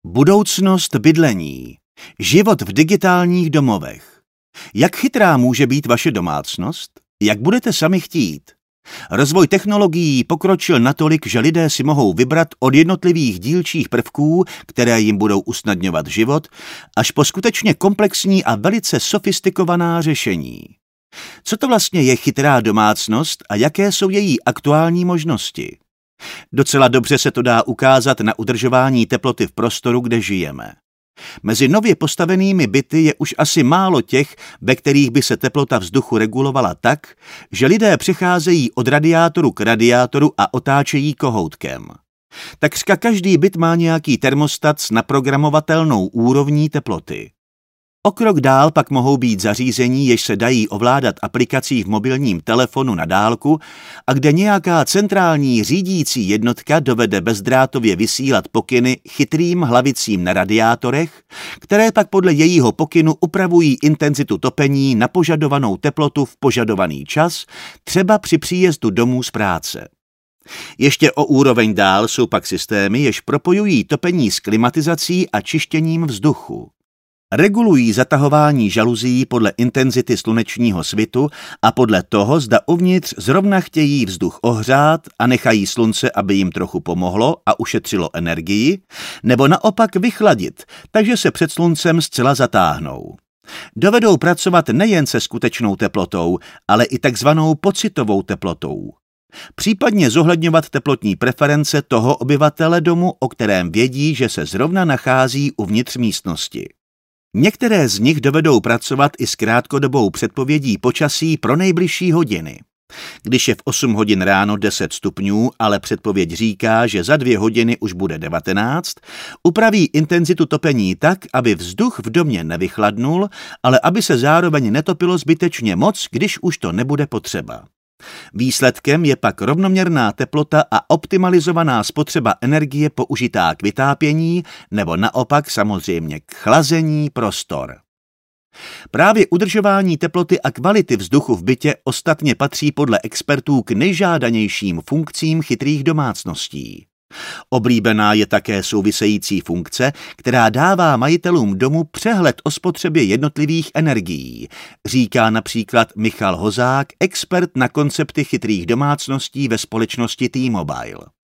Budoucnost bydlení. Život v digitálních domovech. Jak chytrá může být vaše domácnost? Jak budete sami chtít? Rozvoj technologií pokročil natolik, že lidé si mohou vybrat od jednotlivých dílčích prvků, které jim budou usnadňovat život, až po skutečně komplexní a velice sofistikovaná řešení. Co to vlastně je chytrá domácnost a jaké jsou její aktuální možnosti? Docela dobře se to dá ukázat na udržování teploty v prostoru, kde žijeme. Mezi nově postavenými byty je už asi málo těch, ve kterých by se teplota vzduchu regulovala tak, že lidé přecházejí od radiátoru k radiátoru a otáčejí kohoutkem. Takřka každý byt má nějaký termostat s naprogramovatelnou úrovní teploty. O krok dál pak mohou být zařízení, jež se dají ovládat aplikací v mobilním telefonu na dálku a kde nějaká centrální řídící jednotka dovede bezdrátově vysílat pokyny chytrým hlavicím na radiátorech, které pak podle jejího pokynu upravují intenzitu topení na požadovanou teplotu v požadovaný čas, třeba při příjezdu domů z práce. Ještě o úroveň dál jsou pak systémy, jež propojují topení s klimatizací a čištěním vzduchu. Regulují zatahování žaluzí podle intenzity slunečního svitu a podle toho, zda uvnitř zrovna chtějí vzduch ohřát a nechají slunce, aby jim trochu pomohlo a ušetřilo energii, nebo naopak vychladit, takže se před sluncem zcela zatáhnou. Dovedou pracovat nejen se skutečnou teplotou, ale i takzvanou pocitovou teplotou. Případně zohledňovat teplotní preference toho obyvatele domu, o kterém vědí, že se zrovna nachází uvnitř místnosti. Některé z nich dovedou pracovat i s krátkodobou předpovědí počasí pro nejbližší hodiny. Když je v 8 hodin ráno 10 stupňů, ale předpověď říká, že za 2 hodiny už bude 19, upraví intenzitu topení tak, aby vzduch v domě nevychladnul, ale aby se zároveň netopilo zbytečně moc, když už to nebude potřeba. Výsledkem je pak rovnoměrná teplota a optimalizovaná spotřeba energie použitá k vytápění nebo naopak samozřejmě k chlazení prostor. Právě udržování teploty a kvality vzduchu v bytě ostatně patří podle expertů k nejžádanějším funkcím chytrých domácností. Oblíbená je také související funkce, která dává majitelům domu přehled o spotřebě jednotlivých energií, říká například Michal Hozák, expert na koncepty chytrých domácností ve společnosti T-Mobile.